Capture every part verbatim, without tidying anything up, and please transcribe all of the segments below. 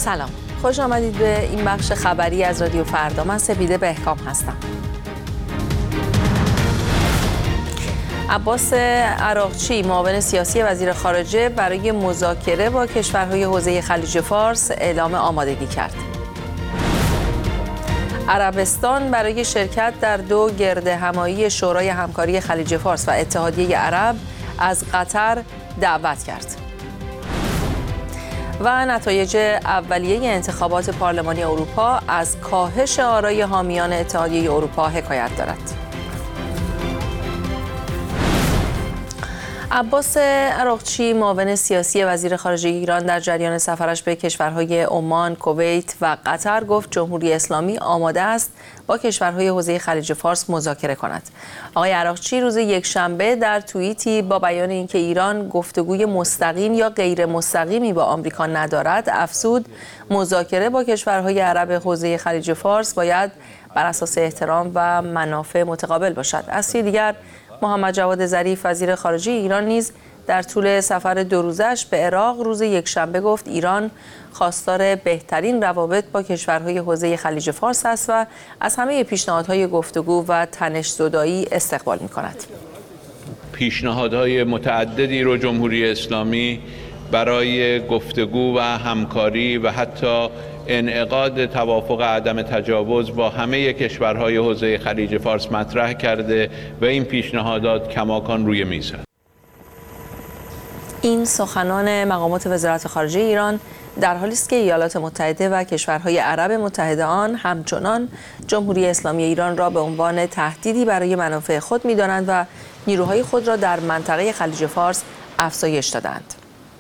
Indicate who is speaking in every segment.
Speaker 1: سلام، خوش آمدید به این بخش خبری از رادیو فردا. من سپیده بهکام هستم. عباس عراقچی، معاون سیاسی وزیر خارجه، برای مذاکره با کشورهای حوزه خلیج فارس اعلام آمادگی کرد. عربستان برای شرکت در دو گردهمایی شورای همکاری خلیج فارس و اتحادیه عرب از قطر دعوت کرد. و نتایج اولیه انتخابات پارلمانی اروپا از کاهش آرای حامیان اتحادیه اروپا حکایت دارد. عباس عراقچی، معاون سیاسی وزیر خارجه ایران، در جریان سفرش به کشورهای عمان، کویت و قطر گفت جمهوری اسلامی آماده است با کشورهای حوزه خلیج فارس مذاکره کند. آقای عراقچی روز یکشنبه در توییتی با بیان اینکه ایران گفتگوی مستقیم یا غیر مستقیمی با آمریکا ندارد، افزود مذاکره با کشورهای عرب حوزه خلیج فارس باید بر اساس احترام و منافع متقابل باشد. از سوی دیگر، محمد جواد ظریف، وزیر خارجه ایران، نیز در طول سفر دو روزش به عراق روز یکشنبه گفت ایران خواستار بهترین روابط با کشورهای حوزه خلیج فارس است و از همه پیشنهادهای گفتگو و تنش‌زدایی استقبال می‌کند.
Speaker 2: پیشنهادهای متعددی رو جمهوری اسلامی برای گفتگو و همکاری و حتی انعقاد توافق عدم تجاوز با همه کشورهای حوزه خلیج فارس مطرح کرده و این پیشنهادات کماکان روی میز است.
Speaker 1: این سخنان مقامات وزارت خارجه ایران در حالی است که ایالات متحده و کشورهای عرب متحد آن همچنان جمهوری اسلامی ایران را به عنوان تهدیدی برای منافع خود می‌دانند و نیروهای خود را در منطقه خلیج فارس افزایش دادند.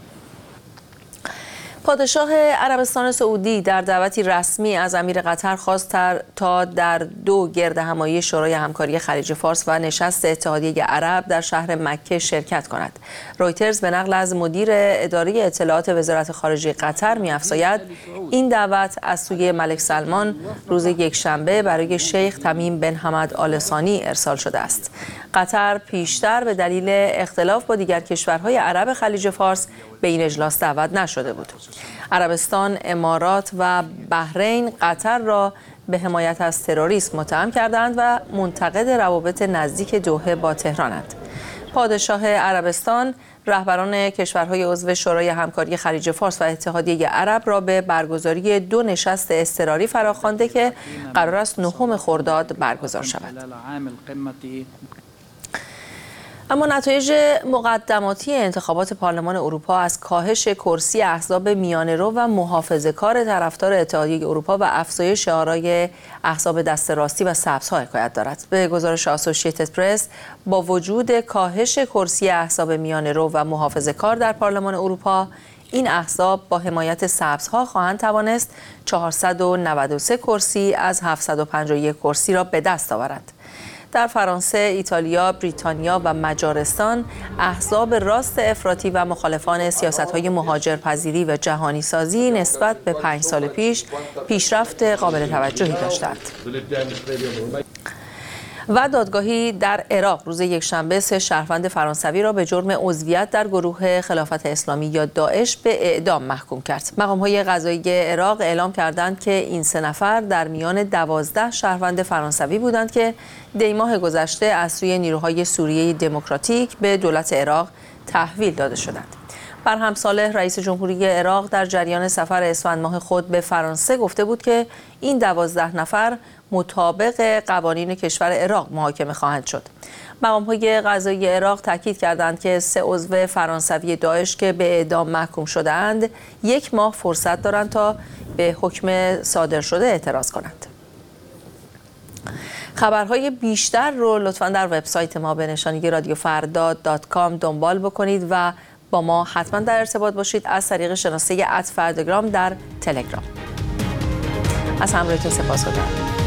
Speaker 1: پادشاه عربستان سعودی در دعوتی رسمی از امیر قطر خواست تا در دو گردهمایی شورای همکاری خلیج فارس و نشست اتحادیه عرب در شهر مکه شرکت کند. رویترز به نقل از مدیر اداره اطلاعات وزارت خارجه قطر می‌افزاید این دعوت از سوی ملک سلمان روز یکشنبه برای شیخ تمیم بن حمد آل ثانی ارسال شده است. قطر پیشتر به دلیل اختلاف با دیگر کشورهای عرب خلیج فارس به این اجلاس دعوت نشده بود. عربستان، امارات و بحرین قطر را به حمایت از تروریسم متهم کردند و منتقد روابط نزدیک دوحه با تهرانند. پادشاه عربستان رهبران کشورهای عضو شورای همکاری خلیج فارس و اتحادیه عرب را به برگزاری دو نشست اضطراری فراخوانده که قرار است نهم خرداد برگزار شود. اما نتایج مقدماتی انتخابات پارلمان اروپا از کاهش کرسی احزاب میانه‌رو و محافظه‌کار طرفدار اتحادیه اروپا و افزایش آرای احزاب دست راستی و سبزها حکایت دارد. به گزارش اسوسییتد پرس، با وجود کاهش کرسی احزاب میانه‌رو و محافظه‌کار در پارلمان اروپا، این احزاب با حمایت سبزها خواهند توانست چهارصد و نود و سه کرسی از هفتصد و پنجاه و یک کرسی را به دست آورند. در فرانسه، ایتالیا، بریتانیا و مجارستان احزاب راست افراطی و مخالفان سیاست‌های مهاجرپذیری و جهانی سازی نسبت به پنج سال پیش پیشرفت قابل توجهی داشتند. و دادگاهی در عراق روز یکشنبه سه شهروند فرانسوی را به جرم عضویت در گروه خلافت اسلامی یا داعش به اعدام محکوم کرد. مقام‌های قضایی عراق اعلام کردند که این سه نفر در میان دوازده شهروند فرانسوی بودند که دی ماه گذشته از سوی نیروهای سوریه دموکراتیک به دولت عراق تحویل داده شدند. برهم صالح، رئیس جمهوری عراق، در جریان سفر اسفند ماه خود به فرانسه گفته بود که این دوازده نفر مطابق قوانین کشور عراق محاکمه خواهند شد. مقام‌های قضایی عراق تاکید کردند که سه عضو فرانسوی داعش که به اعدام محکوم شده‌اند یک ماه فرصت دارند تا به حکم صادر شده اعتراض کنند. خبرهای بیشتر رو لطفاً در وبسایت ما به نشانی رادیو فردا دات کام دنبال بکنید و با ما حتما در ارتباط باشید از طریق شناسه ات فرداگرام در تلگرام. از همراهیتون سپاسگزارم.